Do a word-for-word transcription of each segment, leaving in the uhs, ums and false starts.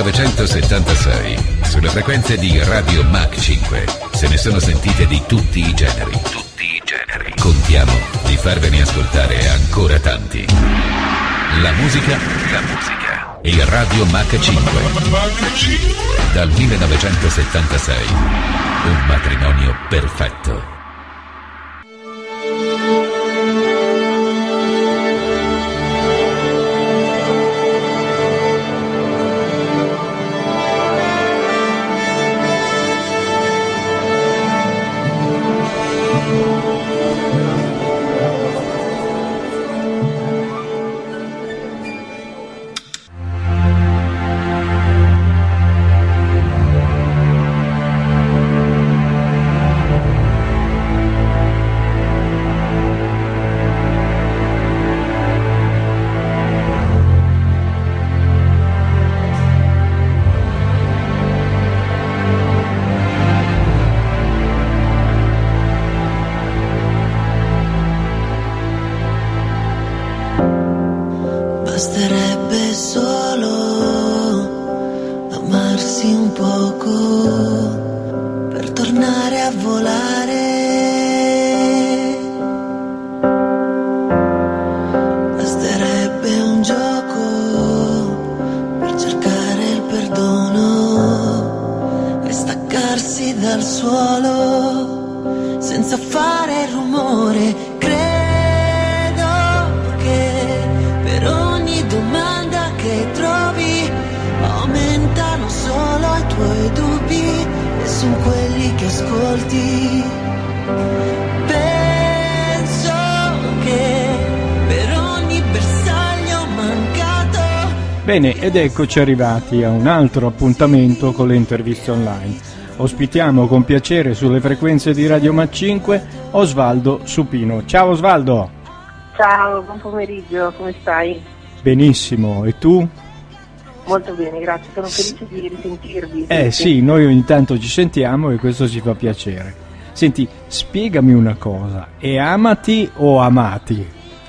millenovecentosettantasei, sulle frequenze di Radio Mach cinque, se ne sono sentite di tutti i generi. Tutti i generi. Contiamo di farvene ascoltare ancora tanti. La musica, la musica. E Radio Mach cinque. Dal millenovecentosettantasei. Un matrimonio perfetto. Basterebbe solo amarsi un poco per tornare a volare. Basterebbe un gioco per cercare il perdono e staccarsi dal suolo senza fare rumore. Sono quelli che ascolti. Penso che per ogni bersaglio mancato. Bene, ed eccoci arrivati a un altro appuntamento con le interviste online. Ospitiamo con piacere sulle frequenze di Radio Mach cinque Osvaldo Supino. Ciao Osvaldo. Ciao, buon pomeriggio, come stai? Benissimo, e tu? Molto bene, grazie, sono felice di risentirvi. Eh sì, noi ogni tanto ci sentiamo e questo ci fa piacere. Senti, spiegami una cosa, è amati o amati?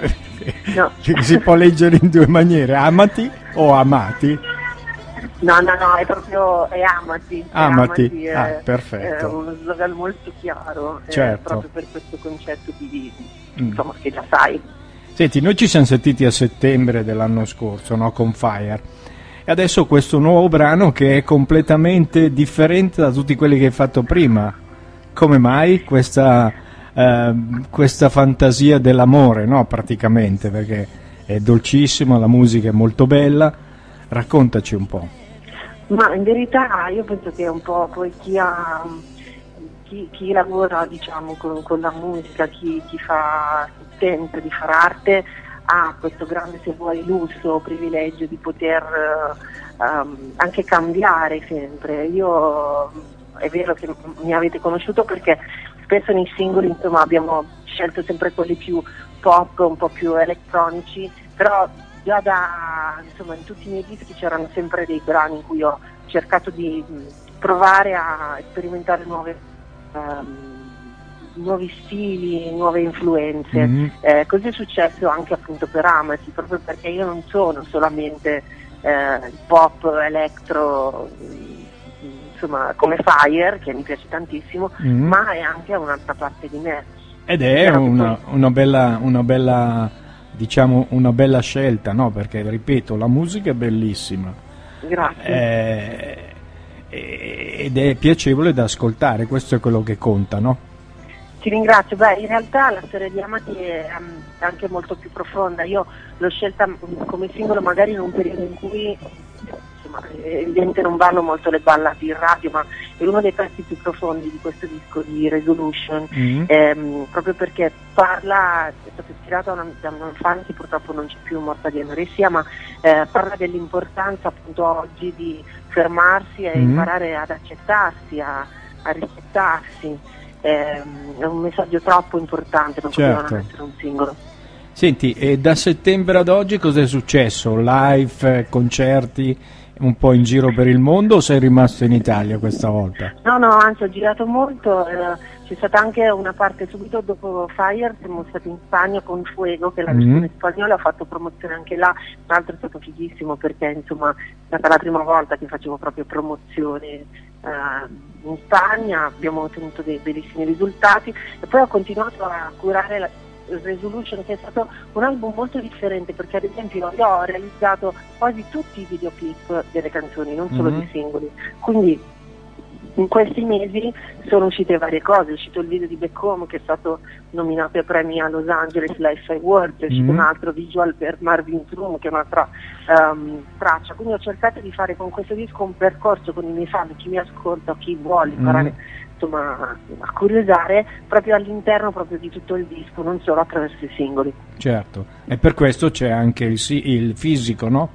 No. Si può leggere in due maniere, amati o amati? No, no, no, è proprio, è amati. Amati, amati è, ah, perfetto. È uno slogan molto chiaro, certo. Proprio per questo concetto di, mm. insomma, che già sai. Senti, noi ci siamo sentiti a settembre dell'anno scorso, no, con Fire. E adesso questo nuovo brano che è completamente differente da tutti quelli che hai fatto prima. Come mai questa, eh, questa fantasia dell'amore, no? Praticamente, perché è dolcissima, la musica è molto bella. Raccontaci un po'. Ma in verità io penso che un po' poi chi ha chi, chi lavora, diciamo, con, con la musica, chi, chi fa tenta di fare arte, ha questo grande, se vuoi, lusso, privilegio di poter uh, um, anche cambiare sempre. Io è vero che mi avete conosciuto perché spesso nei singoli, insomma, abbiamo scelto sempre quelli più pop, un po' più elettronici, però già da, insomma, in tutti i miei dischi c'erano sempre dei brani in cui ho cercato di provare a sperimentare nuove um, nuovi stili, nuove influenze. Mm-hmm. Eh, così è successo anche appunto per Amati, proprio perché io non sono solamente eh, pop, electro, insomma, come Fire, che mi piace tantissimo, mm-hmm. ma è anche un'altra parte di me. Ed è una, una bella, una bella, diciamo, una bella scelta, no? Perché, ripeto, la musica è bellissima. Grazie. Eh, ed è piacevole da ascoltare, questo è quello che conta, no? Ti ringrazio. Beh, in realtà la storia di Amati è um, anche molto più profonda. Io l'ho scelta come singolo magari in un periodo in cui, insomma, è evidente non vanno molto le ballate in radio, ma è uno dei pezzi più profondi di questo disco di Resolution, mm-hmm. ehm, proprio perché parla, è stato ispirato da una, da una fan che purtroppo non c'è più, morta di anoressia, ma eh, parla dell'importanza appunto oggi di fermarsi e mm-hmm. imparare ad accettarsi, a, a rispettarsi. È un messaggio troppo importante, non certo. poteva non essere un singolo. Senti, e da settembre ad oggi cosa è successo? Live, concerti, un po' in giro per il mondo o sei rimasto in Italia questa volta? No, no, anzi ho girato molto, eh, c'è stata anche una parte subito dopo Fire, siamo stati in Spagna con Fuego, che è la versione Mm. spagnola, ho fatto promozione anche là, tra l'altro è stato fighissimo perché insomma è stata la prima volta che facevo proprio promozione eh, in Spagna, abbiamo ottenuto dei bellissimi risultati e poi ho continuato a curare la Resolution, che è stato un album molto differente perché ad esempio io ho realizzato quasi tutti i videoclip delle canzoni, non solo Mhm. dei singoli, quindi in questi mesi sono uscite varie cose, è uscito il video di Back Home che è stato nominato ai premi a Los Angeles Life Awards, è uscito Mhm. un altro visual per Marvin's Room che è un'altra ehm, traccia, quindi ho cercato di fare con questo disco un percorso con i miei fan, chi mi ascolta, chi vuole imparare Mhm. insomma a curiosare proprio all'interno proprio di tutto il disco, non solo attraverso i singoli. Certo, e per questo c'è anche il, si- il fisico, no?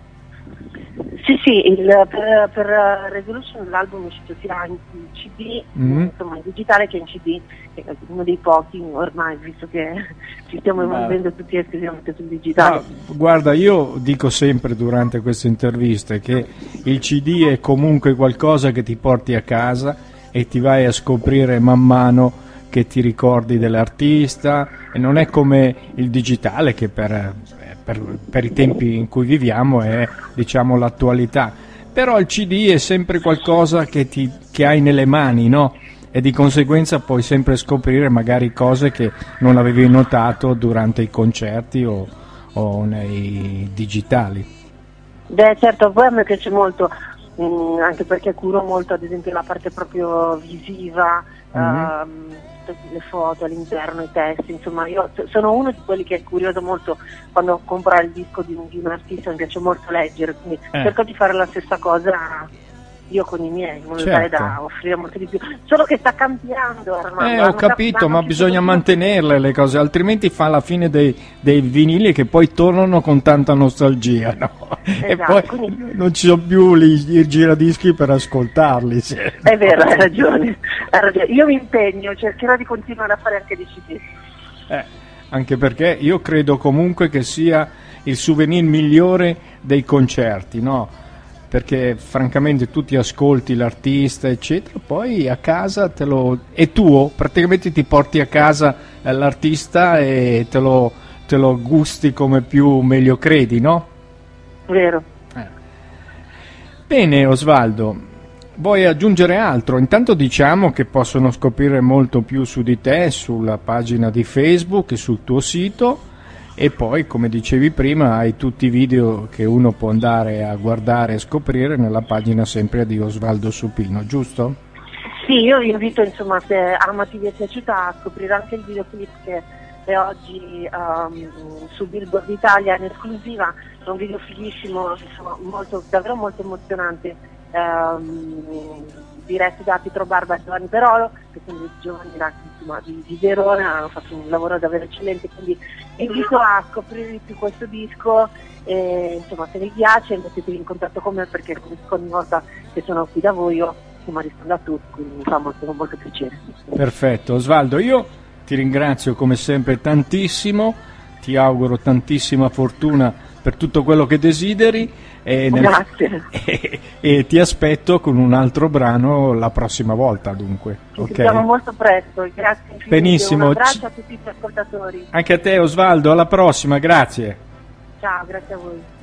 Sì, sì, il, per, per Resolution l'album è uscito sia in C D, Mhm. insomma in digitale che in C D, che è uno dei pochi ormai, visto che ci stiamo evolvendo tutti esclusivamente sul digitale. Ah, guarda, io dico sempre durante queste interviste che il C D è comunque qualcosa che ti porti a casa e ti vai a scoprire man mano che ti ricordi dell'artista, e non è come il digitale che per, per, per i tempi in cui viviamo è, diciamo, l'attualità. Però il C D è sempre qualcosa che, ti, che hai nelle mani, no? E di conseguenza puoi sempre scoprire magari cose che non avevi notato durante i concerti o, o nei digitali. Beh certo, poi a me piace molto, mh, anche perché curo molto ad esempio la parte proprio visiva, Mhm. ehm, tutte le foto all'interno, i testi, insomma io s- sono uno di quelli che è curioso molto quando compro il disco di un, di un artista, mi piace molto leggere, quindi Eh. cerco di fare la stessa cosa io con i miei, in modo Certo. tale da offrire molto di più, solo che sta cambiando ormai. Eh, hanno ho capito, cap- ma hanno bisogna chiuso- mantenerle le cose, altrimenti fa la fine dei, dei vinili che poi tornano con tanta nostalgia, no? E Esatto, poi quindi- non ci sono più i, i giradischi per ascoltarli. sì. È vero, hai ragione, hai ragione. Io mi impegno, cercherò di continuare a fare anche dei C D. Eh, anche perché io credo comunque che sia il souvenir migliore dei concerti, no? Perché francamente tu ti ascolti l'artista eccetera, poi a casa te lo è tuo, praticamente ti porti a casa eh, l'artista e te lo, te lo gusti come più meglio credi, no? Vero. Eh. Bene Osvaldo, vuoi aggiungere altro? Intanto diciamo che possono scoprire molto più su di te sulla pagina di Facebook e sul tuo sito, e poi come dicevi prima hai tutti i video che uno può andare a guardare e scoprire nella pagina sempre di Osvaldo Supino, giusto? Sì, io vi invito insomma, se Amati vi è piaciuta, a scoprire anche il videoclip che è oggi um, su Billboard Italia in esclusiva, è un video fighissimo, insomma, molto, davvero molto emozionante, um, diretto da Pietro Barba e Giovanni Perolo, che sono dei giovani ragazzi insomma, di, di Verona, hanno fatto un lavoro davvero eccellente, quindi vi invito a scoprire di più questo disco e insomma se vi piace mettetevi in contatto con me perché come ogni volta che sono qui da voi io insomma, rispondo a tutti, quindi mi fa molto, molto piacere. Perfetto, Osvaldo, io ti ringrazio come sempre tantissimo, ti auguro tantissima fortuna per tutto quello che desideri e, nel- Grazie. e, e ti aspetto con un altro brano la prossima volta dunque. Ci ok? sentiamo molto presto, grazie infinite. Benissimo. Un abbraccio Ci- a tutti gli ascoltatori. Anche a te Osvaldo, alla prossima, grazie. Ciao, grazie a voi.